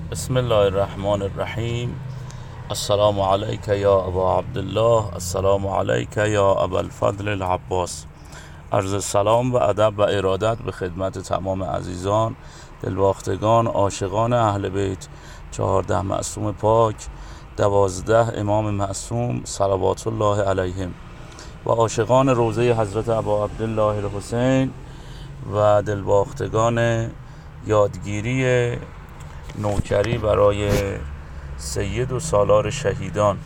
بسم الله الرحمن الرحیم. السلام علیک یا ابا عبدالله، السلام علیک یا ابا الفضل العباس. عرض سلام و ادب و ارادت به خدمت تمام عزیزان، دلباختگان، عاشقان اهل بیت، 14 معصوم پاک، 12 امام معصوم صلوات الله علیهم و عاشقان روضه حضرت ابا عبدالله الحسین و دلباختگان یادگیری نوکری برای سید و سالار شهیدان.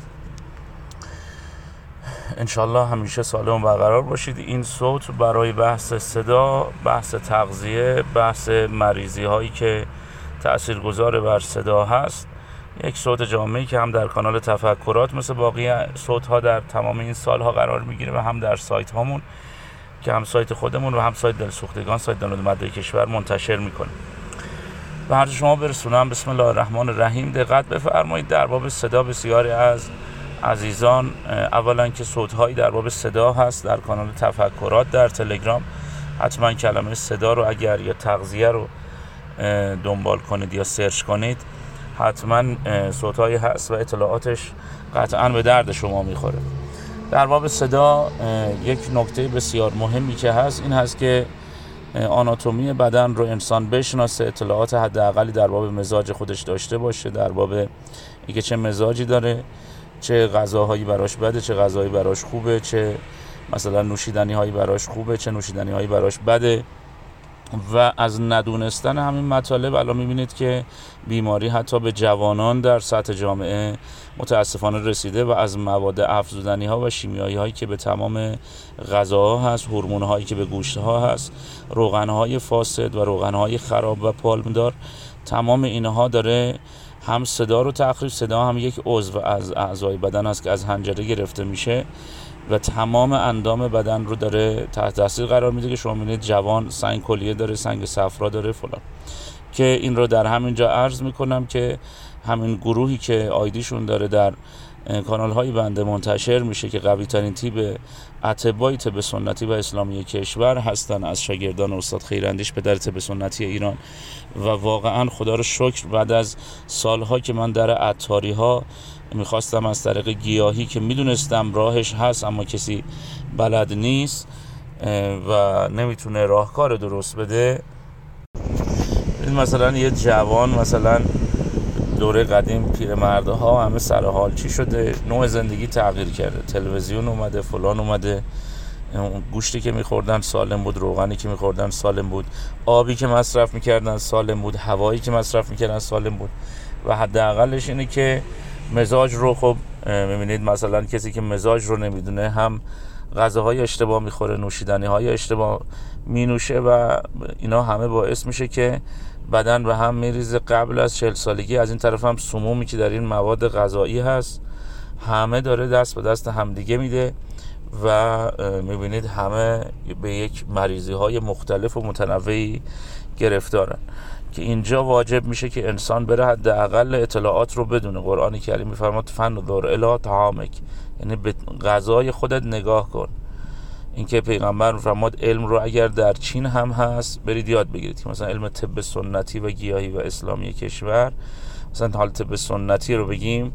انشالله همیشه سالم برقرار باشید. این صوت برای بحث صدا، بحث تغذیه، بحث مریضی هایی که تأثیرگذار بر صدا هست، یک صوت جامعی که هم در کانال تفکرات مثل باقی صوت ها در تمام این سال ها قرار میگیره و هم در سایت هامون که هم سایت خودمون و هم سایت دلسوختگان، سایت دانلود مدرک کشور منتشر میکنه. به هر شما برسونم. بسم الله الرحمن الرحیم. دقت بفرمایید در باب صدا بسیاری از عزیزان، اولا که صوت‌هایی در باب صدا هست در کانال تفکرات در تلگرام، حتما کلمه صدا رو اگر یا تغذیه رو دنبال کنید یا سرچ کنید، حتما صوت‌هایی هست و اطلاعاتش قطعا به درد شما میخوره. در باب صدا یک نکته بسیار مهمی که هست این هست که آناتومی بدن رو انسان بشناسه، اطلاعات حداقلی در باب مزاج خودش داشته باشه، در باب اینکه چه مزاجی داره، چه غذاهایی براش بده، چه غذایی براش خوبه، چه مثلا نوشیدنی هایی براش خوبه، چه نوشیدنی هایی براش بده. و از ندونستن همین مطالب الان میبینید که بیماری حتی به جوانان در سطح جامعه متاسفانه رسیده و از مواد افزودنی ها و شیمیایی هایی که به تمام غذاها هست، هورمون هایی که به گوشت ها هست، روغن های فاسد و روغن های خراب و پالمدار، تمام اینها داره هم صدا رو تخریب. صدا هم یک عضو از اعضای بدن است که از حنجره گرفته میشه و تمام اندام بدن رو داره تحت تاثیر قرار میده که شما میبینید جوان سنگ کلیه داره، سنگ صفرا داره فلان. که این رو در همینجا عرض میکنم که همین گروهی که آیدیشون داره در کانال های بنده منتشر میشه که قوی ترین تیپ اطبای طب سنتی و اسلامی کشور هستن از شاگردان استاد خیراندیش، پدر طب سنتی ایران. و واقعا خدا رو شکر بعد از سالها که من در عطاری ها میخواستم از طریق گیاهی که میدونستم راهش هست اما کسی بلد نیست و نمیتونه راهکار درست بده، مثلا یه جوان مثلا دوره قدیم پیرمردها همه سر حال چی شده، نوع زندگی تغییر کرده، تلویزیون اومده، فلان اومده، گوشتی که میخوردن سالم بود، روغنی که میخوردن سالم بود، آبی که مصرف میکردن سالم بود، هوایی که مصرف میکردن سالم بود. و حداقلش اینه که مزاج رو خب میبینید مثلا کسی که مزاج رو نمیدونه هم غذاهای اشتباه میخوره، نوشیدنی های اشتباه مینوشه و اینا همه باعث میشه که بدن به هم میریزه قبل از 40 سالگی. از این طرف هم سمومی که در این مواد غذایی هست همه داره دست به دست همدیگه میده و میبینید همه به یک مریضی های مختلف و متنوعی گرفتارن که اینجا واجب میشه که انسان بره حداقل اطلاعات رو بدونه. قرآن کریم میفرماد فنظر الی طعامک، یعنی به غذای خودت نگاه کن. اینکه پیغمبر فرمود علم رو اگر در چین هم هست برید یاد بگیرید که مثلا علم طب سنتی و گیاهی و اسلامی کشور، مثلا حال طب سنتی رو بگیم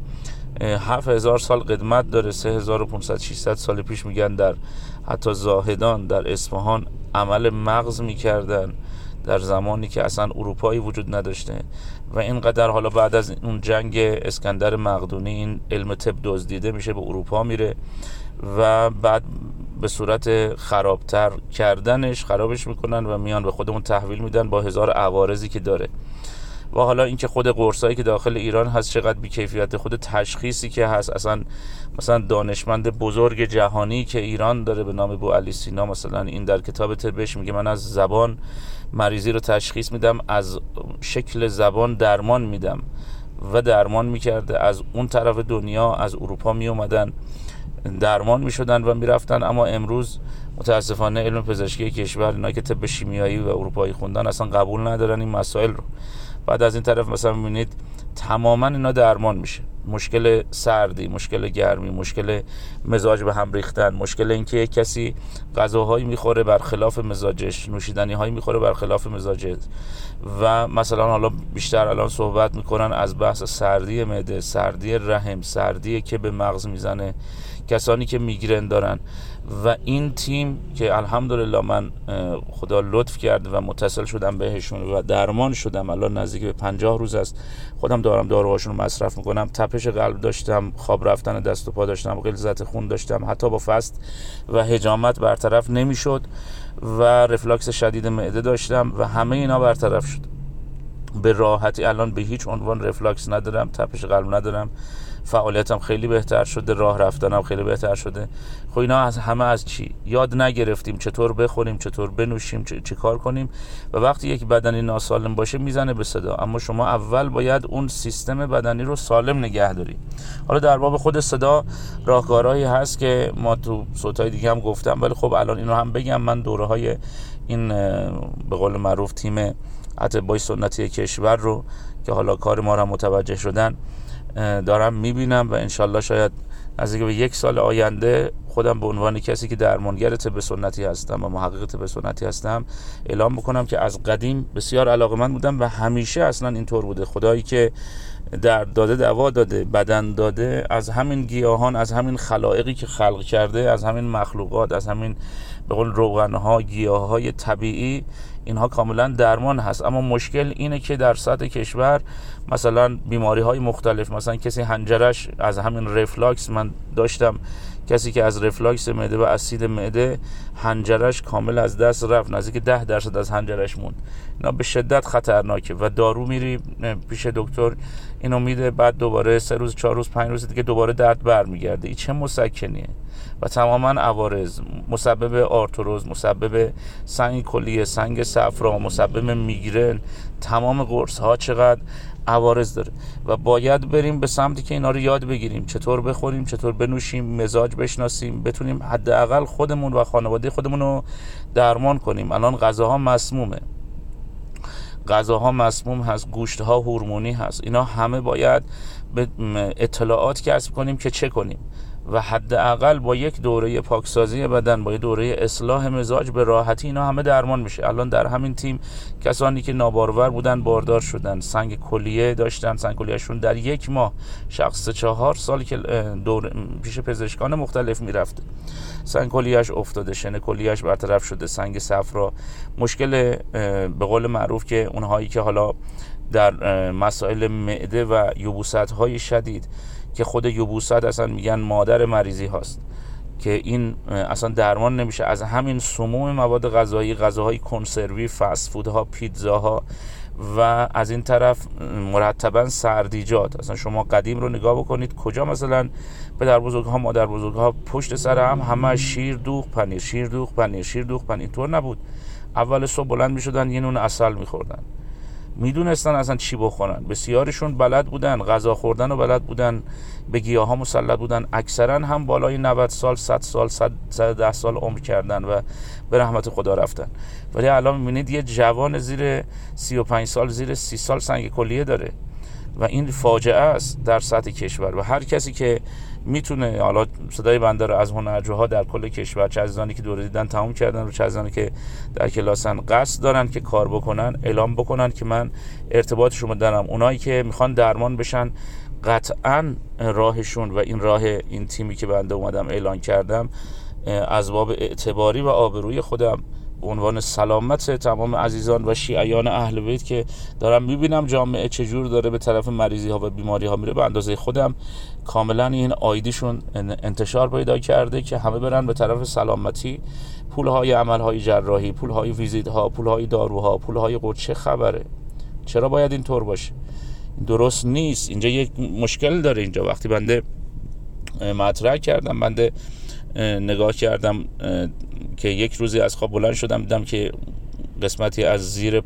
7000 سال قدمت داره، 3500 600 سال پیش میگن در حتی زاهدان در اصفهان عمل مغز میکردن در زمانی که اصلا اروپایی وجود نداشته و اینقدر حالا بعد از اون جنگ اسکندر مقدونی این علم طب دزدیده میشه، به اروپا میره و بعد به صورت خرابتر کردنش خرابش میکنن و میان به خودمون تحویل میدن با هزار عوارضی که داره. و حالا اینکه خود قرصایی که داخل ایران هست چقدر بی‌کیفیت، خود تشخیصی که هست، اصلا مثلا دانشمند بزرگ جهانی که ایران داره به نام بوعلی سینا، مثلا این در کتاب طبش میگه من از زبان مریضی رو تشخیص میدم، از شکل زبان درمان میدم و درمان میکرده. از اون طرف دنیا از اروپا میومدن درمان میشدن و میرفتن، اما امروز متاسفانه علم پزشکی کشور، اینا که طب شیمیایی و اروپایی خوندن اصلا قبول ندارن این مسائل رو. بعد از این طرف مثلا میبینید تماما اینا درمان میشه. مشکل سردی، مشکل گرمی، مشکل مزاج به هم ریختن، مشکل اینکه یک کسی غذاهایی میخوره برخلاف مزاجش، نوشیدنی هایی میخوره برخلاف مزاجش، و مثلا حالا بیشتر الان صحبت میکنن از بحث سردی معده، سردی رحم، سردی که به مغز میزنه، کسانی که میگرن دارن. و این تیم که الحمدلله من خدا لطف کرد و متصل شدم بهشون و درمان شدم، الان نزدیک به 50 روز است خودم دارم داروهاشون رو مصرف میکنم. تپش قلب داشتم، خواب رفتن دست و پا داشتم، غلظت خون داشتم، حتی با فست و حجامت برطرف نمیشد و رفلاکس شدید معده داشتم و همه اینا برطرف شد به راحتی. الان به هیچ عنوان رفلاکس ندارم، تپش قلب ندارم، فعالیتم خیلی بهتر شده، راه رفتنم خیلی بهتر شده. خب اینا از همه از چی؟ یاد نگرفتیم چطور بخوریم، چطور بنوشیم، چه کار کنیم. و وقتی یک بدنی ناسالم باشه میزنه به صدا، اما شما اول باید اون سیستم بدنی رو سالم نگه داری. حالا در باب خود صدا راهکارهایی هست که ما تو صوتای دیگه هم گفتم، ولی خب الان اینو هم بگم. من دوره‌های این به قول معروف تیم اطبای سنتی کشور رو که حالا کار ما رو متوجه شدن دارم میبینم و انشالله شاید نزدیک به 1 سال آینده خودم به عنوان کسی که درمانگر طب سنتی هستم و محقق طب سنتی هستم اعلام بکنم که از قدیم بسیار علاقه‌مند بودم و همیشه اصلا اینطور بوده. خدایی که درد داده دوا داده، بدن داده، از همین گیاهان، از همین خلائقی که خلق کرده، از همین مخلوقات، از همین به قول روغنها، گیاهای طبیعی، اینها کاملا درمان هست. اما مشکل اینه که در سطح کشور مثلا بیماری های مختلف، مثلا کسی حنجرش از همین رفلاکس، من داشتم کسی که از رفلاکس معده و اسید معده حنجرش کامل از دست رفت، نزدیک 10% از حنجرش موند. اینا به شدت خطرناکه و دارو میری پیش دکتر اینو میده، بعد دوباره 3 روز 4 روز 5 روز دیگه دوباره درد برمیگرده. این چه مسکنیه؟ و تماما عوارض، مسبب آرتروز، مسبب سنگ کلیه، سنگ صفرا، مسبب میگرن، تمام قرص ها چقدر عوارض داره و باید بریم به سمتی که اینا رو یاد بگیریم، چطور بخوریم، چطور بنوشیم، مزاج بشناسیم، بتونیم حداقل خودمون و خانواده خودمون رو درمان کنیم. الان غذاها مسمومه، غذاها مسموم هست، گوشتها هورمونی هست. اینا همه باید به اطلاعات کسب کنیم که چه کنیم و حداقل با یک دوره پاکسازی بدن، با یک دوره اصلاح مزاج به راحتی اینا همه درمان میشه. الان در همین تیم کسانی که نابارور بودن باردار شدن، سنگ کلیه داشتن، سنگ کلیهشون در 1 ماه، شخص 4 سال که پیش پزشکان مختلف میرفته، سنگ کلیهش افتاده، شن کلیهش برطرف شده، سنگ صفرا. مشکل به قول معروف که اونهایی که حالا در مسائل معده و یبوست های شدید که خود یبوست اصلا میگن مادر مریضی هاست که این اصلا درمان نمیشه، از همین سموم مواد غذایی، غذاهای کنسروی، فست فودها، پیتزاها و از این طرف مرتبا سردیجات. اصلا شما قدیم رو نگاه بکنید، کجا مثلا پدر بزرگها، مادر بزرگها پشت سر هم همه شیر دوغ پنیر، شیر دوغ پنیر، شیر دوغ پنیر. اینطور نبود. اول صبح بلند میشدن یه نون عسل میخوردن، میدونستن اصلا چی بخورن. بسیاریشون بلد بودن غذا خوردن و بلد بودن به گیاها مسلط بودن. اکثرا هم بالای 90 سال، 100 سال، 110 سال عمر کردن و به رحمت خدا رفتن. ولی الان میبینید یه جوان زیر 35 سال، زیر 30 سال سنگ کلیه داره و این فاجعه است در سطح کشور. و هر کسی که میتونه، حالا صدای بنده رو از هنرجوها در کل کشور، چه عزیزانی که دوره دیدن تمام کردن و چه عزیزانی که در کلاسن قصد دارن که کار بکنن، اعلام بکنن که من ارتباطشون رو دارم. اونایی که میخوان درمان بشن قطعا راهشون و این راه این تیمی که بنده اومدم اعلان کردم از باب اعتباری و آبروی خودم به عنوان سلامت تمام عزیزان و شیعیان اهل بیت که دارم میبینم جامعه چجور داره به طرف مریضی ها و بیماری ها میره، به اندازه خودم کاملا این آیدیشون انتشار پیدا کرده که همه برن به طرف سلامتی. پولهای عملهای جراحی، پولهای ویزیت ها، پولهای داروها، پولهای چه خبره؟ چرا باید این طور باشه؟ درست نیست. اینجا یک مشکل داره. اینجا وقتی بنده مطرح کردم، بنده نگاه کردم که یک روزی از خواب بلند شدم دیدم که قسمتی از زیر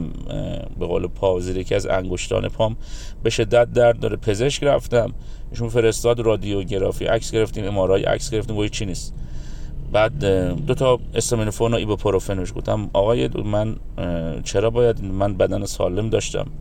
به قول پا، زیر یکی از انگشتان پام به شدت درد داره. پزشک رفتم، ایشون فرستاد رادیوگرافی، عکس گرفتیم، ام آر آی عکس گرفتیم، گویا چی نیست. بعد 2 تا استامینوفن و ایبوپروفن. گفتم آقای من چرا باید، من بدن سالم داشتم،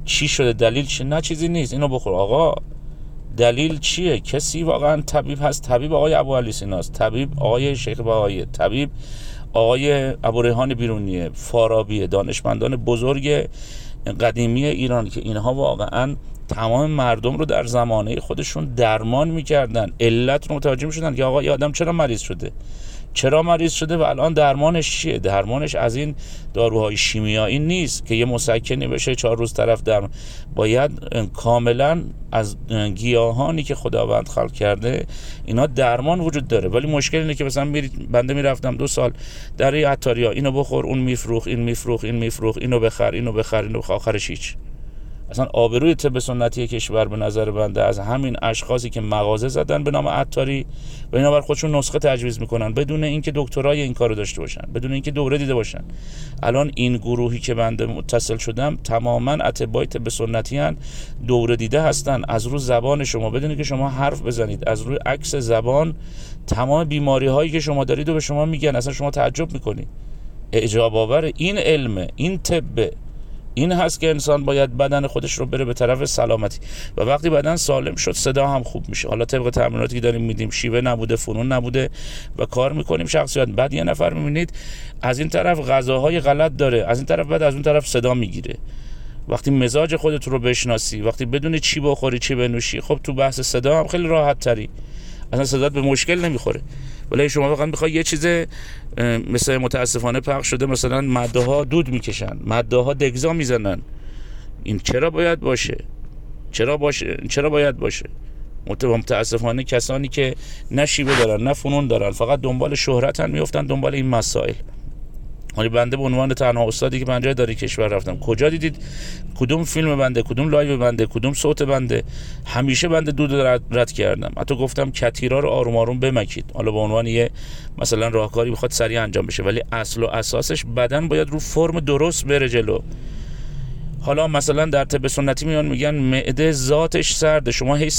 چی شده، دلیل چیه؟ نه چیزی نیست، اینو بخور. آقا دلیل چیه؟ کسی واقعا طبیب هست؟ طبیب آقای ابوعلی سیناست، طبیب آقای شیخ بهایی، طبیب آقای ابوریحان بیرونیه، فارابی، دانشمندان بزرگ قدیمی ایران که اینها واقعا تمام مردم رو در زمانه خودشون درمان میکردن، علت رو متوجه میشدن که آقا این آدم چرا مریض شده و الان درمانش چیه. درمانش از این داروهای شیمیایی نیست که یه مسکنی بشه 4 روز طرف درمان. باید کاملا از گیاهانی که خداوند خلق کرده اینا درمان وجود داره. ولی مشکل اینه که مثلا بنده میرفتم 2 سال در عطاریا، اینو بخور، اون میفروخ، این میفروخ، اینو بخر، آخرش هیچ. اصلا آبروی طب سنتی کشور به نظر بنده از همین اشخاصی که مغازه زدن به نام عطاری و اینا بر خودشون نسخه تجویز میکنن بدون اینکه دکترای این کارو داشته باشن، بدون اینکه دوره دیده باشن. الان این گروهی که بنده متصل شدم تماما اطبای طب سنتی ان، دوره دیده هستن. از رو زبان شما بدونید که شما حرف بزنید، از روی عکس زبان تمام بیماری هایی که شما دارید رو به شما میگن. اصلا شما تعجب میکنید. اعجاب آور این علم، این طب، این هست که انسان باید بدن خودش رو بره به طرف سلامتی و وقتی بدن سالم شد صدا هم خوب میشه. حالا طبق تمریناتی که داریم میدیم شیوه نبوده، فنون نبوده و کار میکنیم شخصیت. بعد یه نفر میبینید از این طرف غذاهای غلط داره، از این طرف بعد از اون طرف صدا میگیره. وقتی مزاج خودت رو بشناسی، وقتی بدونی چی بخوری چی بنوشی، خب تو بحث صدا هم خیلی راحت تری، اصلا صدات به مشکل نمیخوره. ولی شما واقعا بخوای یه چیز مثلا متاسفانه پخش شده، مثلا ماده ها دود میکشن، ماده ها دگزا میزنن، این چرا باید باشه؟ چرا باید باشه؟ متاسفانه کسانی که نه شیوه دارن نه فنون دارن، فقط دنبال شهرتن، میافتن دنبال این مسائل. ولی بنده به عنوان تنها استادی که پنجاه داری کشور رفتم، کجا دیدید کدوم فیلم بنده، کدوم لایو بنده، کدوم صوت بنده؟ همیشه بنده دود رد کردم. حتی گفتم کتیرا رو آروم آروم بمکید، حالا به عنوان یه مثلا راهکاری بخواد سریع انجام بشه، ولی اصل و اساسش بدن باید رو فرم درست بره جلو. حالا مثلا در طب سنتی میگن معده ذاتش سرده، شما هی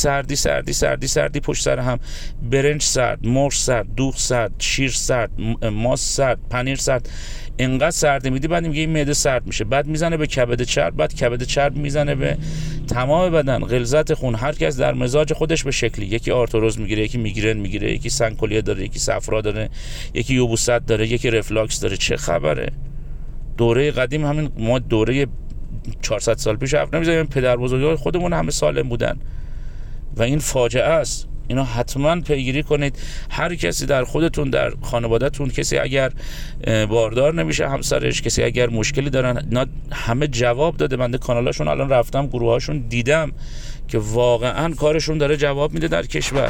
سردی پشت سر هم، برنج سرد، مرغ سرد، دوغ سرد، شیر سرد، ماست سرد، پنیر سرد، اینقدر سرده میدی، بعد میگه این معده سرد میشه، بعد میزنه به کبد چرب، بعد کبد چرب میزنه به تمام بدن، غلظت خون، هر کس در مزاج خودش به شکلی، یکی آرتروز میگیره، یکی میگرن میگیره، یکی سنکولیه داره، یکی صفرا داره، یکی یبوست داره، یکی رفلاکس داره. چه خبره؟ دوره قدیم همین ما دوره 400 سال پیش حرف نمیزنیم، پدر بزرگان خودمون همه سالم بودن و این فاجعه است. اینا حتما پیگیری کنید. هر کسی در خودتون، در خانوادهتون، کسی اگر باردار نمیشه همسرش، کسی اگر مشکلی دارن، اینا همه جواب داده. بنده کانالاشون الان رفتم، گروهاشون دیدم که واقعا کارشون داره جواب میده در کشور.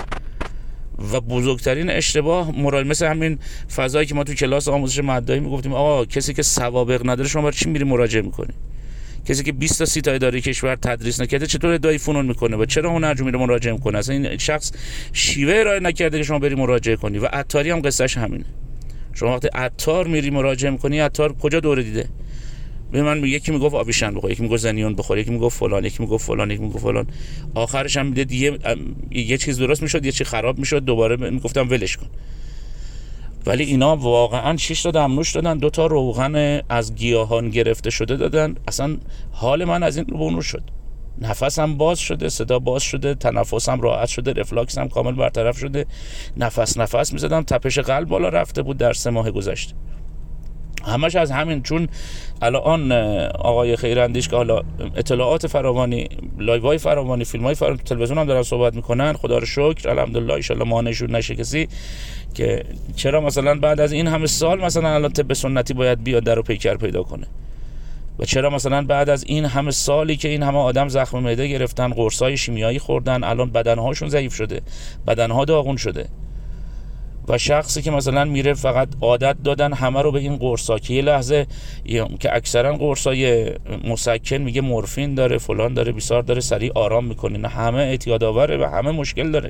و بزرگترین اشتباه مثل همین فضایی که ما تو کلاس آموزش مدعی میگفتیم آقا کسی که سوابق نداره شما برای چی میری مراجعه میکنی؟ کسی که 20 تا 30 تا اداره کشور تدریس نکرده چطور ادعای فنون میکنه و چرا اون هرجوری میره مراجعه میکنه؟ اصلا این شخص شیوه ارائه نکرده که شما بری مراجعه کنی. و عطاری هم قصهش همینه. شما وقتی عطار میری مراجعه میکنی، عطار کجا دوره دیده؟ به من یکی میگفت آبیشن بخور، یکی میگفت زنیون بخور، یکی میگفت فلان، یکی میگفت فلان، آخرش هم میدید یه چیز درست میشد، یه چیز خراب میشد، دوباره میگفتم ولش کن. ولی اینا واقعا 6 تا دمنوش دادن، 2 تا روغن از گیاهان گرفته شده دادن. اصلا حال من از این رو به اون رو شد. نفسم باز شده، صدا باز شده، تنفسم راحت شده، رفلاکسم کامل برطرف شده، نفس میزدم، تپش قلب بالا رفته بود در 3 ماه گذشته. همش از همین. چون الان آقای خیراندیش که حالا اطلاعات فراوانی، لایوهای فراوانی، فیلم‌های فراوانی تلویزیون هم دارن صحبت میکنن، خدا رو شکر الحمدلله، ان شاء الله مانعشون نشه کسی، که چرا مثلا بعد از این همه سال مثلا الان طب سنتی باید بیاد در و پیکر پیدا کنه، و چرا مثلا بعد از این همه سالی که این همه آدم زخم معده گرفتن، قرصای شیمیایی خوردن، الان بدنهاشون ضعیف شده، بدنها داغون شده. و شخصی که مثلا میره فقط عادت دادن همه رو به این قرصا، که یه لحظه که اکثرا قرصای مسکن میگه مورفین داره، فلان داره، بیسار داره، سریع آرام میکنه، نه همه اعتیاد آوره و همه مشکل داره.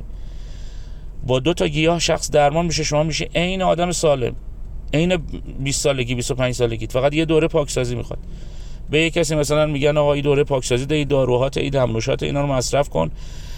با 2 تا گیاه شخص درمان میشه، شما میشه عین آدم سالم، عین 20 سالگی 25 سالگی. فقط یه دوره پاکسازی میخواد. به یک کسی مثلا میگن آقا این دوره پاکسازی ده، داروهات، این دمنوشات، اینا رو مصرف کن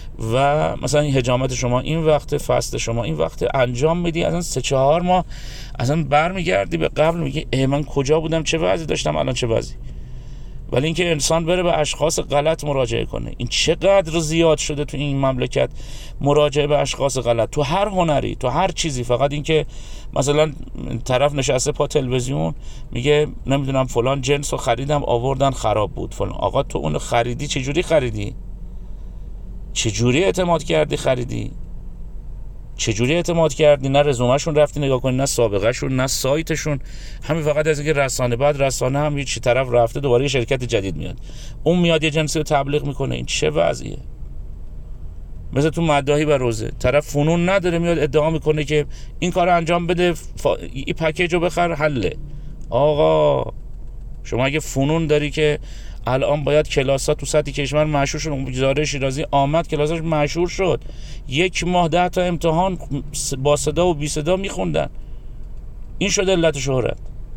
و مثلا این حجامت شما این وقت، فست شما این وقت انجام میدی، اصلا 3-4 ماه اصلا برمیگردی به قبل، میگی من کجا بودم، چه وضعی داشتم، الان چه وضعی. ولی اینکه انسان بره به اشخاص غلط مراجعه کنه، این چقدر زیاد شده تو این مملکت، مراجعه به اشخاص غلط تو هر هنری، تو هر چیزی. فقط اینکه مثلا طرف نشسته پا تلویزیون میگه نمیدونم فلان جنس رو خریدم آوردن خراب بود فلان. آقا تو اون خریدی چجوری خریدی؟ چجوری اعتماد کردی خریدی؟ چجوری اعتماد کردی؟ نه رزومه‌شون رفتی نگاه کنی، نه سابقه‌شون، نه سایتشون. همین فقط از اینکه رسانه، بعد رسانه هم هیچ طرف رفته دوباره یه شرکت جدید میاد، اون میاد یه جنسی رو تبلیغ میکنه. این چه وضعیه؟ مثل تو مداحی و روزه، طرف فنون نداره میاد ادعا میکنه که این کار انجام بده، این پکیج رو بخر حله. آقا شما اگه فنون داری که الان باید کلاس‌ها تو سطح کشور مشهور شد، گزاره شیرازی آمد کلاساش مشهور شد، 1 ماه 10 تا امتحان با صدا و بی صدا میخوندن، این شده علت شهرت.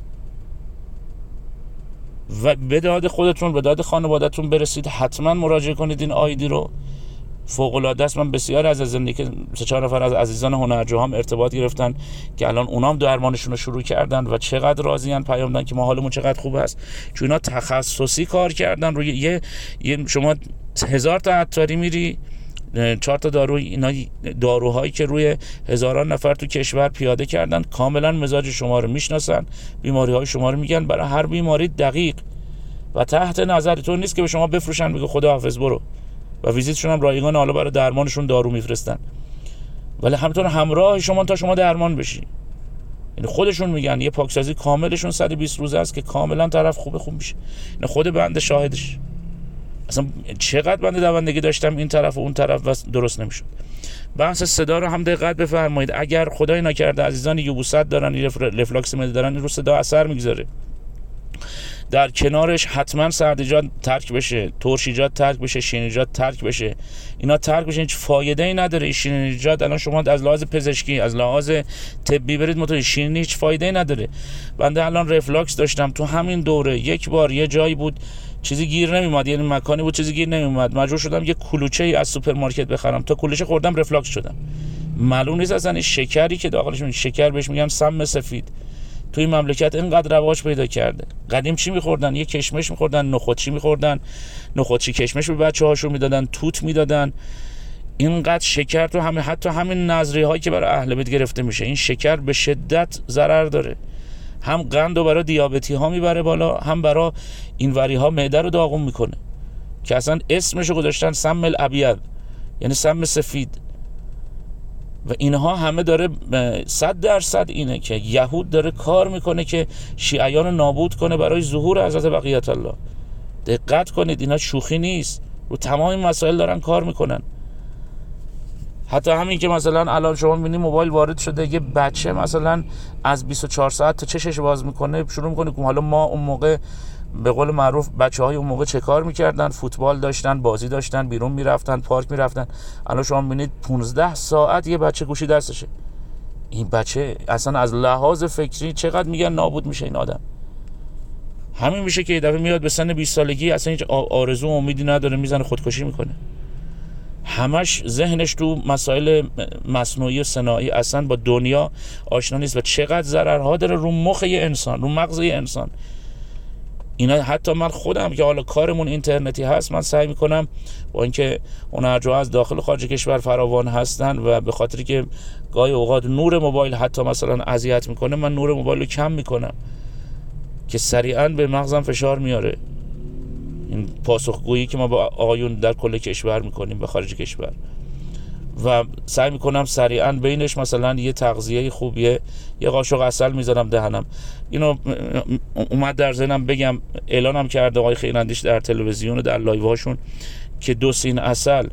و به داد خودتون، به داد خانواده‌تون برسید، حتما مراجعه کنید این آیدی رو. فوق‌العاده است. من بسیار از زندگی 3-4 نفر از عزیزان هنرجوام ارتباط گرفتن که الان اونام درمانشون رو شروع کردن و چقدر راضیان، پیام دادن که ما حالمون چقدر خوب است، چون اینا تخصصی کار کردن روی یه شما 1000 تا عطاری میری 4 تا دارو، اینا داروهایی که روی هزاران نفر تو کشور پیاده کردن، کاملا مزاج شما رو میشناسن، بیماری های شما رو میگن، برای هر بیماری دقیق و تحت نظرتون نیست که به شما بفروشن بگه خداحافظ برو، و ویزیتشون هم رایگان، حالا برای درمانشون دارو میفرستن، ولی همینطور همراه شما تا شما درمان بشی. یعنی خودشون میگن یه پاکسازی کاملشون 120 روزه است که کاملا طرف خوب میشه. این خود بنده شاهدش. اصلا چقدر بنده دوندگی داشتم این طرف و اون طرف و درست نمیشد. بحث صدا رو هم دقت بفرمایید. اگر خدای نکرده عزیزان یبوست دارن، رفلاکس معده دارن، این رو صدا اثر میگذاره. در کنارش حتما سردیجات ترک بشه، ترشیجات ترک بشه، شیرینیجات ترک بشه. اینا ترک بشه هیچ فایده ای نداره. این شیرینیجات الان شما از لحاظ پزشکی، از لحاظ طبی برید متوجه شیرینی هیچ فایده ای نداره. بنده الان رفلاکس داشتم تو همین دوره، یک بار یه جایی بود چیزی گیر نمیومد، یعنی مکانی بود چیزی گیر نمیومد، مجبور شدم یه کلوچه ای از سوپرمارکت بخرم، تا کلوچه خوردم رفلاکس شدم. معلوم نیست اصلا این شکری که داخلش، شکر بهش میگن سم سفید، تو این مملکت اینقدر رواج پیدا کرده. قدیم چی میخوردن؟ یه کشمش میخوردن، نخودچی میخوردن، نخودچی کشمش به بچه‌هاشون میدادن، توت میدادن. اینقدر شکر تو همین، حتی همین نظری هایی که برای اهل بیت گرفته میشه، این شکر به شدت ضرر داره. هم قند رو برای دیابتی ها میبره بالا، هم برای این وری ها معده رو داغون میکنه، که اصلا اسمشو گذاشتن سم الابیض، یعنی سم سفید. و اینها همه داره 100% اینه که یهود داره کار میکنه که شیعیان رو نابود کنه برای ظهور حضرت بقیت الله. دقت کنید، اینا شوخی نیست، رو تمام این مسائل دارن کار میکنن. حتی همین که مثلا الان شما میبینید موبایل وارد شده، یه بچه مثلا از 24 ساعت تا چشش باز میکنه، شروع میکنه که حالا ما اون موقع به قول معروف بچه‌های اون موقع چه کار میکردن؟ فوتبال داشتن، بازی داشتن، بیرون میرفتن، پارک میرفتن. الان شما میبینید 15 ساعت یه بچه گوشی دستشه. این بچه اصلا از لحاظ فکری چقدر میگن نابود میشه این آدم. همین میشه که یه دفعه میاد به سن 20 سالگی اصلا هیچ آرزو و امیدی نداره، میزنه خودکشی میکنه. همش ذهنش تو مسائل مصنوعی و صناعی، اصلا با دنیا آشنا نیست و چقدر ضررها داره رو مخ یه انسان، رو مغز یه انسان. اینا حتی من خودم که حالا کارمون اینترنتی هست، من سعی میکنم با اینکه هنرجوها از داخل و خارج کشور فراوان هستن و به خاطری که گاهی اوقات نور موبایل حتی مثلا اذیت میکنه، من نور موبایل رو کم میکنم که سریعا به مغزم فشار میاره. این پاسخگویی که ما با آقایون در کل کشور میکنیم به خارج کشور، و سعی میکنم سریعا بینش مثلا یه تغذیه خوبیه، یه قاشق عسل میذارم دهنم. اینو اومد در ذهنم بگم، اعلانم کرده آقای خیراندیش در تلویزیون و در لایوهاشون که 2 سین عسل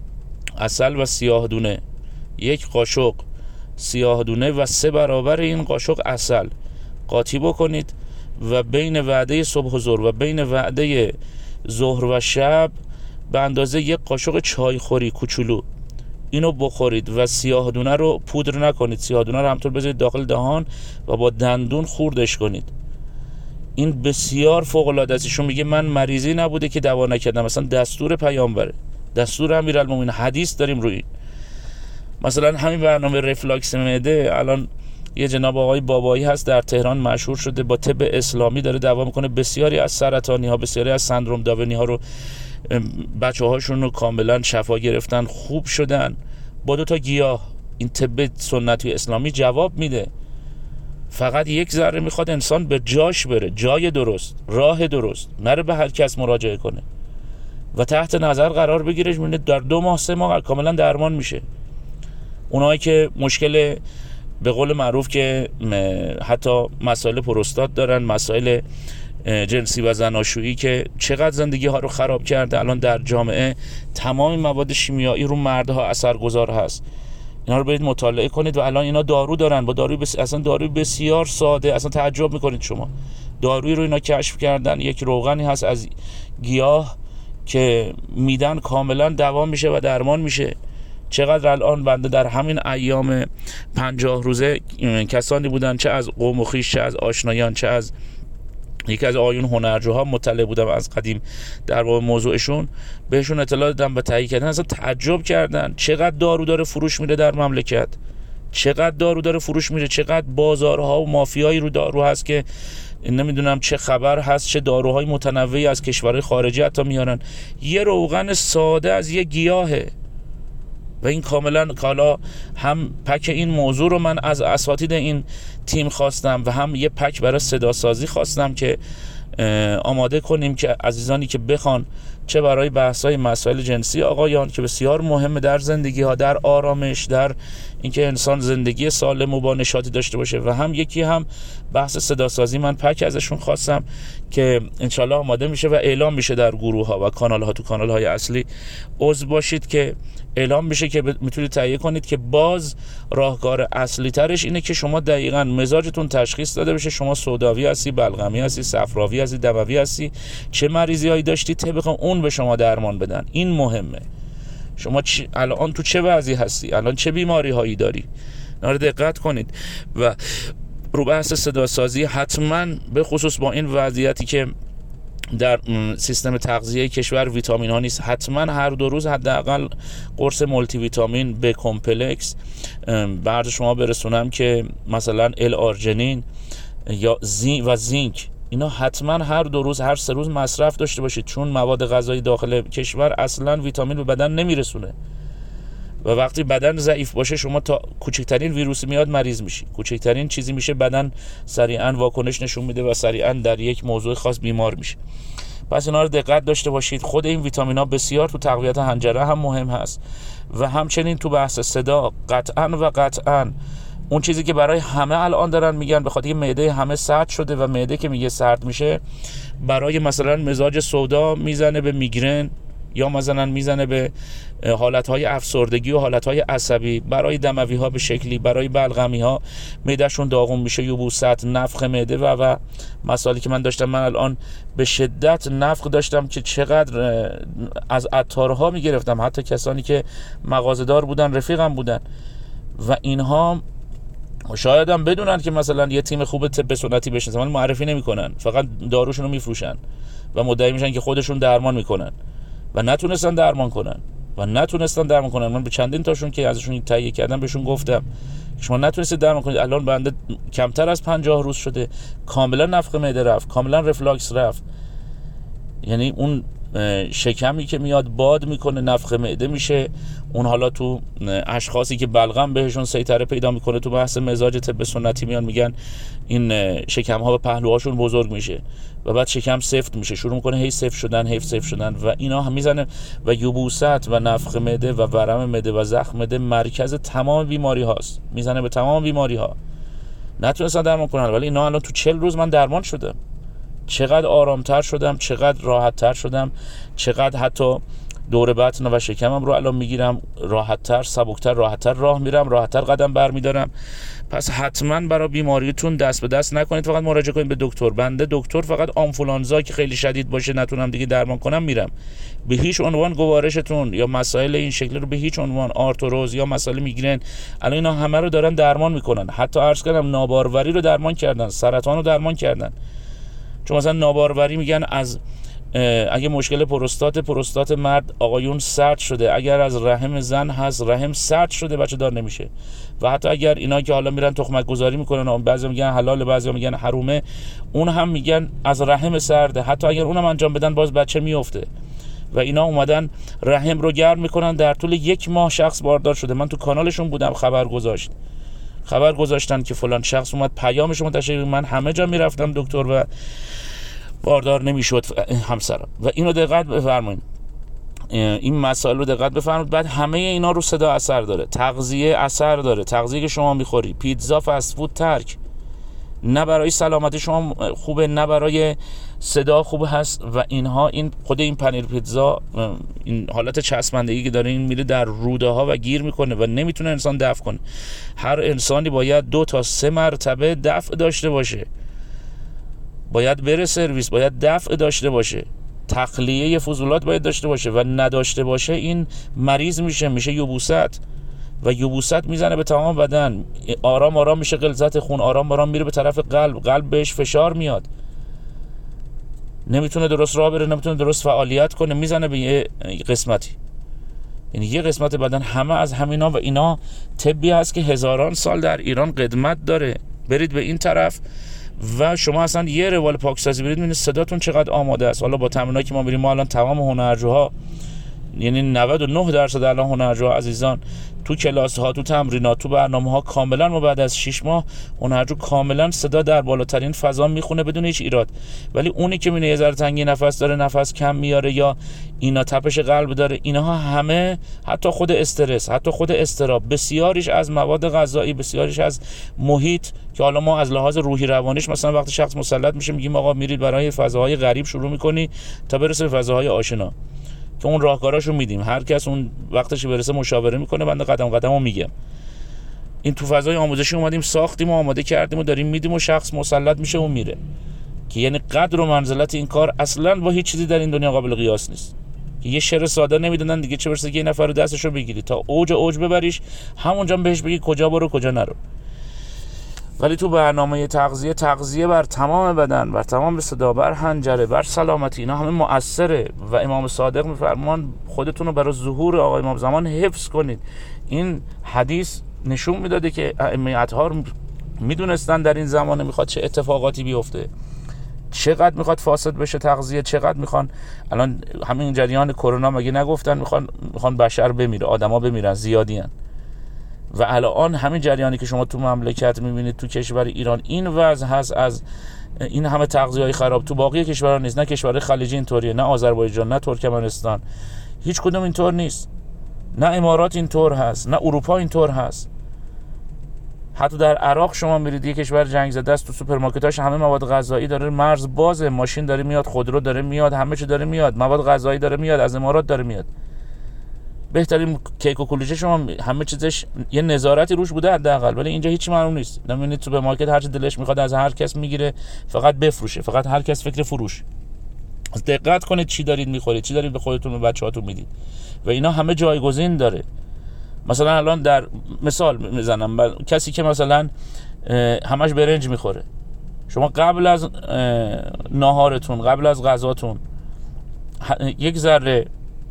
و سیاه دونه، 1 قاشق سیاه دونه و 3 برابر این قاشق عسل قاطی بکنید و بین وعده صبح و ظهر و بین وعده ظهر و شب به اندازه 1 قاشق چای خوری کوچولو اینو بخورید و سیاه دونه رو پودر نکنید، سیاه دونه رو همطور بذارید داخل دهان و با دندون خوردش کنید. این بسیار فوق العاده است. ایشون میگه من مریضی نبوده که دوا نکردم، مثلا دستور پیامبره، دستور امیرالمومنین، حدیث داریم روی این. مثلا همین برنامه رفلاکس معده، الان یه جناب آقای بابایی هست در تهران، مشهور شده، با طب اسلامی داره دعوا میکنه، بسیاری از سرطانی ها، بسیاری از سندروم داونی ها رو بچه هاشون رو کاملا شفا گرفتن، خوب شدن با 2 تا گیاه. این طب سنتی اسلامی جواب میده. فقط یک ذره میخواد انسان به جاش بره، جای درست، راه درست، نره به هر کس مراجعه کنه و تحت نظر قرار بگیره. میبینه در 2 ماه 3 ماه کاملا درمان میشه. اونایی که مشکل به قول معروف که حتی مسائل پروستات دارن، مسائل جنسی و زناشویی که چقدر زندگی ها رو خراب کرده، الان در جامعه تمام مواد شیمیایی رو مردها اثرگذار هست. اینا رو برید مطالعه کنید و الان اینا دارو دارن، با اصلا داروی بسیار ساده، اصلا تعجب میکنید شما. دارویی رو اینا کشف کردن، یک روغنی هست از گیاه که میدن کاملا دوام میشه و درمان میشه. چقدر الان بنده در همین ایام 50 روزه کسانی بودن، چه از قوم و خویش، چه از آشنایان، چه از یکی از آیون هنرجوها مطلع بودم از قدیم در واقع موضوعشون، بهشون اطلاع دادم و تایید کردن، اصلا تعجب کردن چقدر دارو داره فروش میره در مملکت، چقدر دارو داره فروش میره، چقدر بازارها و مافیایی رو دارو هست که نمیدونم چه خبر هست، چه داروهای متنوعی از کشورهای خارجی حتی میارن. یه روغن ساده از یه گیاهه و این کاملا کالا. هم پک این موضوع رو من از اساتید این تیم خواستم و هم یه پک برای صدا سازی خواستم که آماده کنیم که عزیزانی که بخوان، چه برای بحث‌های مسائل جنسی آقایان که بسیار مهمه در زندگی ها، در آرامش، در اینکه انسان زندگی سالم و با نشاطی داشته باشه، و هم یکی هم بحث صدا سازی من پک ازشون خواستم که انشالله آماده میشه و اعلام میشه در گروه ها و کانال ها. تو کانال های اصلی عضو باشید که اعلام میشه که میتونید تهیه کنید که باز راهکار اصلی ترش اینه که شما دقیقاً مزاجتون تشخیص داده بشه، شما سوداوی هستی، بلغمی هستی، صفراوی هستی، دموی هستی، چه مریضی هایی داشتی، طبق اون به شما درمان بدن. این مهمه. شما الان تو چه وضعی هستی، الان چه بیماری هایی داری، اینا رو دقت کنید. و رو بحث صدا سازی حتما به خصوص با این وضعیتی که در سیستم تغذیه کشور ویتامین ها نیست، حتما هر 2 روز حداقل قرص مولتی ویتامین به کمپلکس بعد شما برسونم که مثلا ال-آرژینین یا زینک، اینا حتما هر 2 روز هر 3 روز مصرف داشته باشید، چون مواد غذایی داخل کشور اصلا ویتامین به بدن نمیرسونه و وقتی بدن ضعیف باشه شما تا کوچکترین ویروسی میاد مریض میشی، کوچکترین چیزی میشه بدن سریعا واکنش نشون میده و سریعا در یک موضوع خاص بیمار میشه. پس اینا رو دقت داشته باشید. خود این ویتامین ها بسیار تو تقویت حنجره هم مهم هست و همچنین تو بحث صدا قطعاً اون چیزی که برای همه الان دارن میگن به خاطر اینکه معده همه سرد شده و معده که میگه سرد میشه برای مثلا مزاج سودا میزنه به میگرن یا مثلا میزنه به حالتهای افسردگی و حالتهای عصبی، برای دموی ها به شکلی، برای بلغمی ها معدهشون داغون میشه، یبوست، نفخ معده و مسائلی که من داشتم. من الان به شدت نفخ داشتم که چقدر از عطارها میگرفتم، حتی کسانی که مغازه‌دار بودن رفیقم بودن و اینها شاید هم بدونن که مثلا یه تیم خوب طب سنتی بشن، ولی معرفی نمیکنن، فقط داروشون رو میفروشن و مدعی میشن که خودشون درمان میکنن و نتونستن درمان کنن. من به چندین تاشون که ازشون تهیه کردم بهشون گفتم شما نتونستید درمان کنید. الان بنده کمتر از 50 روز شده کاملا نفخ معده رفت، کاملا رفلاکس رفت، یعنی اون شکمی که میاد باد میکنه نفخ معده میشه. اون حالا تو اشخاصی که بلغم بهشون سیطره پیدا میکنه، تو بحث مزاج طب سنتی میان میگن این شکم ها به پهلوهاشون بزرگ میشه و بعد شکم سفت میشه، شروع میکنه هی سفت شدن و اینا هم میزنه و یبوست و نفخ معده و ورم معده و زخم معده مرکز تمام بیماری هاست، میزنه به تمام بیماری ها. نتونستن درمان کنن ولی اینا الان تو 40 روز من درمان شدم. چقدر آرامتر شدم، چقدر راحتتر شدم، چقدر حتی دور بطن و شکمم رو الان میگیرم راحتتر، سبکتر، راحتتر راه میرم، راحتتر قدم برمیدارم. پس حتما برای بیماریتون دست به دست نکنید، فقط مراجعه کنید به دکتر. بنده دکتر فقط آنفولانزا که خیلی شدید باشه نتونم دیگه درمان کنم میرم. به هیچ عنوان گوارشتون یا مسائل این شکلی رو به هیچ عنوان، آرتروز یا مسائل میگرن، الان اینا همه رو دارن درمان میکنن. حتی عرض کردم ناباروری رو درمان کردن، سرطان رو درمان کردن. چون مثلا ناباروری میگن از اگه مشکل پروستات مرد آقایون سرد شده، اگر از رحم زن هست رحم سرد شده، بچه دار نمیشه. و حتی اگر اینا که حالا میرن تخمک گذاری میکنن، بعضی میگن حلاله، بعضی میگن حرومه، اون هم میگن از رحم سرده، حتی اگر اونم انجام بدن باز بچه میفته. و اینا اومدن رحم رو گرم میکنن. در طول 1 ماه شخص باردار شده. من تو کانالشون بودم، خبر گذاشتن که فلان شخص اومد، پیامش منتشر. من همه جا میرفتم دکتر و باردار نمیشد همسرم. و اینو دقت بفرمایید، این مسائل رو دقت بفرمایید. بعد همه اینا رو صدا اثر داره، تغذیه اثر داره، تغذیه که شما میخوری، پیتزا، فست فود ترک، نه برای سلامتی شما خوبه، نه برای صدا خوب هست. و اینها، این خود این پنیر پیتزا، این حالت چسبندگی که داره، این میره در روده ها و گیر میکنه و نمیتونه انسان دفع کنه. هر انسانی باید 2 تا 3 مرتبه دفع داشته باشه، باید بره سرویس، باید دفع داشته باشه، تخلیه فضولات باید داشته باشه. و نداشته باشه این مریض میشه یبوست. و یبوست میزنه به تمام بدن، آرام آرام میشه غلظت خون، آرام آرام میره به طرف قلب بهش فشار میاد، نمیتونه درست راه بره، نمیتونه درست فعالیت کنه، میزنه به یه قسمتی. یعنی یه قسمت بدن همه از همینا. و اینا طبی هست که هزاران سال در ایران قدمت داره. برید به این طرف و شما اصلا یه روال پاکسازی برید، ببینید صداتون چقدر آماده است. حالا با تمرینایی که ما میریم، ما الان تمام هنرجوها، یعنی 99% الان هنرجوها عزیزان، تو کلاس ها، تو تمرینات، تو برنامه ها، کاملا ما بعد از 6 ماه هنرجو کاملا صدا در بالاترین فضا میخونه بدون هیچ ایراد. ولی اونی که میونه یه ذره تنگی نفس داره، نفس کم میاره، یا اینا تپش قلب داره، اینها همه، حتی خود استرس، حتی خود اضطراب، بسیاریش از مواد غذایی، بسیاریش از محیط، که حالا ما از لحاظ روحی روانیش مثلا وقتی شخص مسلط میشه میگیم آقا میرید برای فضاهای غریب شروع میکنی تا برسه به فضاهای آشنا، که اون راهکاراشو میدیم. هر کس اون وقتش برسه مشاوره میکنه، بنده قدم قدمو میگم. این تو فضای آموزشی اومدیم، ساختیم و آماده کردیم و داریم میدیم و شخص مسلط میشه و میره. که یعنی قدر و منزلت این کار اصلا با هیچ چیزی در این دنیا قابل قیاس نیست. که یه شعر ساده نمیدونن دیگه، چه برسه که یه نفر رو دستشو بگیری تا اوج ببریش، همونجا بهش بگی کجا برو کجا نرو. ولی تو برنامه تغذیه بر تمام بدن، بر تمام صدا، بر حنجره، بر سلامتی، اینا همه مؤثره. و امام صادق میفرمان خودتون رو برای ظهور آقا امام زمان حفظ کنید. این حدیث نشون میداده که ائمه اطهار میدونستن در این زمانه میخواد چه اتفاقاتی بیفته، چقدر میخواد فاسد بشه تغذیه، چقدر میخوان. الان همین جریان کرونا مگه نگفتن میخوان بشر بمیره، آدما بمیرن، زیادین. و الان همین جریانی که شما تو مملکت میبینید، تو کشور ایران این وضع هست، از این همه تغذیه‌های خراب. تو باقی کشورها نیست، نه کشور خلیجی اینطوریه، نه آذربایجان، نه ترکمنستان، هیچ کدوم اینطور نیست، نه امارات اینطور هست، نه اروپا اینطور هست. حتی در عراق شما میرید، یه کشور جنگ زده است، تو سوپرمارکتاش همه مواد غذایی داره، مرز بازه، ماشین داره میاد، خودرو داره میاد، همه چی داره میاد، مواد غذایی داره میاد، از امارات داره میاد. بهترین کیک و کلوچه شما همه چیزش یه نظارتی روش بوده حداقل، ولی اینجا هیچی معلوم نیست. نمی‌بینید سوپرمارکت هر چی دلش میخواد از هر کس میگیره، فقط بفروشه، فقط هر کس فکر فروش. دقت کنید چی دارید میخورید، چی دارید به خودتون و بچه‌هاتون میدید. و اینا همه جایگزین داره. مثلا الان در مثال میزنم، کسی که مثلا همش برنج میخوره، شما قبل از ناهارتون، قبل از غذاتون، یک ذره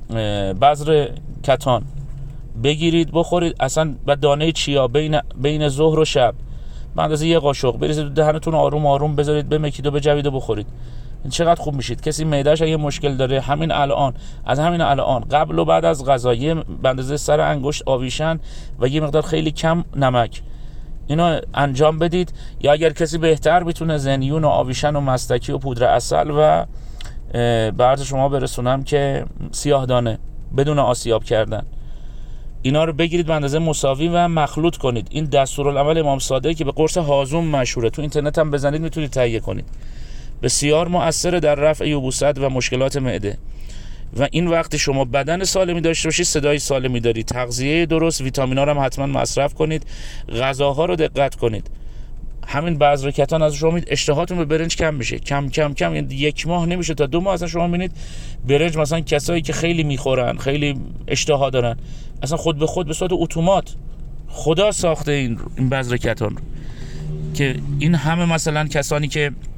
بذر کتان بگیرید بخورید، اصلا با دانه چیا بین ظهر و شب به اندازه یه قاشق بریزید تو دهنتون، آروم آروم بذارید بمکید و بجوید و بخورید. این چقدر خوب میشید. کسی معده‌اش اگه مشکل داره، همین الان قبل و بعد از غذا یه به اندازه سر انگشت آویشن و یه مقدار خیلی کم نمک، اینو انجام بدید. یا اگر کسی بهتر میتونه زنیون و آویشن و مستکی و پودر عسل و بعد شما برسونم که سیاه دانه بدون آسیاب کردن، اینا رو بگیرید به اندازه مساوی و مخلوط کنید. این دستورالعمل امام صادق که به قرص هاضوم مشهوره، تو اینترنت هم بزنید میتونید تهیه کنید. بسیار مؤثره در رفع یبوست و مشکلات معده. و این وقتی شما بدن سالمی داشته باشید، صدای سالمی دارید، تغذیه درست، ویتامینا رو هم حتما مصرف کنید، غذاها رو دقت کنید. همین بذر کتان از شما میید اشتهاتون به برنج کم میشه، کم کم کم، یعنی 1 ماه نمیشه تا 2 ماه اصلا شما میبینید برنج، مثلا کسایی که خیلی میخورن، خیلی اشتها دارن، اصلا خود به خود به صورت اتومات خدا ساخته این بذر کتان رو. که این همه مثلا کسانی که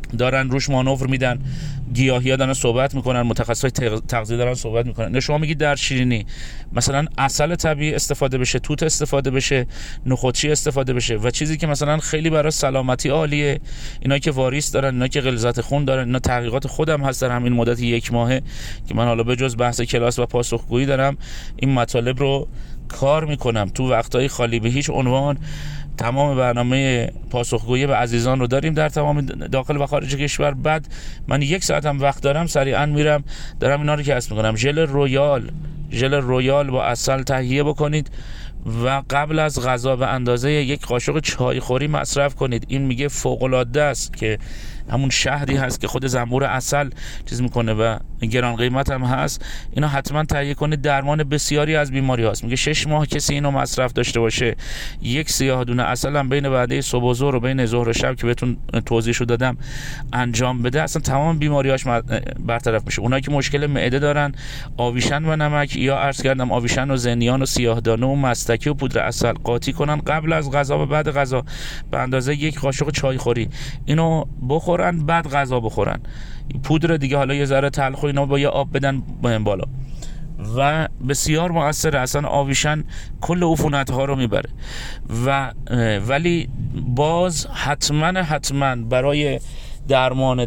دارن روش مانور میدن، گیاهی‌ها دارن صحبت میکنن، متخصصای تغذیه دارن صحبت میکنن. شما میگید در شیرینی مثلا عسل طبیعی استفاده بشه، توت استفاده بشه، نخودچی استفاده بشه و چیزی که مثلا خیلی برای سلامتی عالیه، اینا که واریس دارن، اینا که غلظت خون دارن، اینا تحقیقات خودم هست در همین مدت 1 ماهه که من حالا به جز بحث کلاس و پاسخگویی دارم این مطالب رو کار میکنم. تو وقتهای خالی به هیچ عنوان تمام برنامه پاسخگویی به عزیزان رو داریم در تمام داخل و خارج کشور. بعد من 1 ساعت هم وقت دارم، سریعا میرم دارم اینا رو کسب میکنم. ژل رویال با عسل تهیه بکنید و قبل از غذا به اندازه 1 قاشق چای خوری مصرف کنید. این میگه فوق العاده است که همون شهدی هست که خود زنبور عسل چیز میکنه و گران قیمت هم هست. اینا حتما تهیه کنید، درمان بسیاری از بیماری هست. میگه 6 ماه کسی اینو مصرف داشته باشه، 1 سیاه دونه عسل هم بین وعده صبح و ظهر و بین ظهر و شب که بهتون توضیحشو دادم انجام بده، اصلا تمام بیماریاش برطرف میشه. اونایی که مشکل معده دارن، آویشن و نمک یا عرض کردم آویشن و زنیان و سیاه دانه و مستکی و پودر عسل قاطی کنن قبل از غذا و بعد غذا به اندازه 1 قاشق چای خوری اینو بخورن، بعد غذا بخورن. پودر دیگه حالا یه ذره تلخ و اینا با یه آب بدن بالا و بسیار مؤثره. اصلا آویشن کل عفونت ها رو میبره ولی باز حتما برای درمان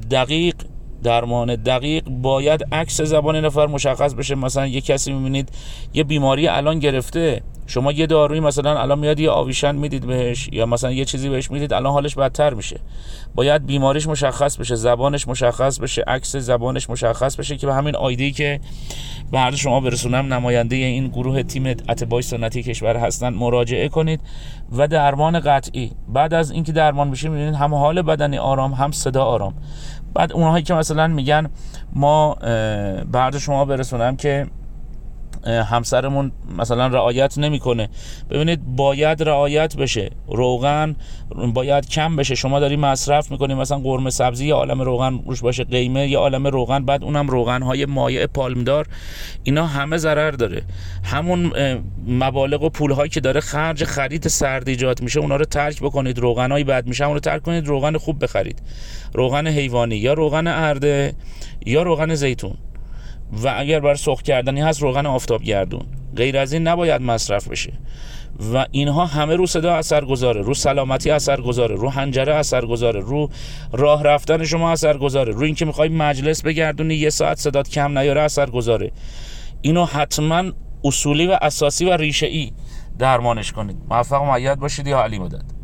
دقیق باید عکس زبان نفر مشخص بشه. مثلا یه کسی میبینید یه بیماری الان گرفته، شما یه دارویی مثلا الان میاد یه آویشن میدید بهش یا مثلا یه چیزی بهش میدید، الان حالش بدتر میشه. باید بیماریش مشخص بشه، زبانش مشخص بشه، عکس زبانش مشخص بشه که به همین آیدی که به عرض شما برسونم نماینده این گروه تیم اتباع سنتی کشور هستن مراجعه کنید و درمان قطعی. بعد از اینکه درمان میشه میبینید هم حال بدنی آرام، هم صدا آرام. بعد اونهایی که مثلا میگن ما بعد شما برسونم که همسرمون مثلا رعایت نمیکنه، ببینید باید رعایت بشه. روغن باید کم بشه. شما داری مصرف میکنی مثلا قرمه سبزی یه عالم روغن روش باشه، قیمه یه عالم روغن، بعد اونم روغن‌های مایع پالمدار، اینا همه ضرر داره. همون مبالغ و پول‌هایی که داره خرج خرید سرد ایجاد میشه اونا رو ترک بکنید. روغنای بد میشه اون رو ترک کنید، روغن خوب بخرید، روغن حیوانی یا روغن ارده یا روغن زیتون و اگر بر سرخ کردنی هست روغن آفتاب گردون. غیر از این نباید مصرف بشه و اینها همه رو صدا اثر گذاره، رو سلامتی اثر گذاره، رو حنجره اثر گذاره، رو راه رفتن شما اثر گذاره، رو اینکه میخوای مجلس بگردونی 1 ساعت صدات کم نیاره اثر گذاره. اینو حتما اصولی و اساسی و ریشه‌ای درمانش کنید. موفق و مؤید باشید. یا علی مدد.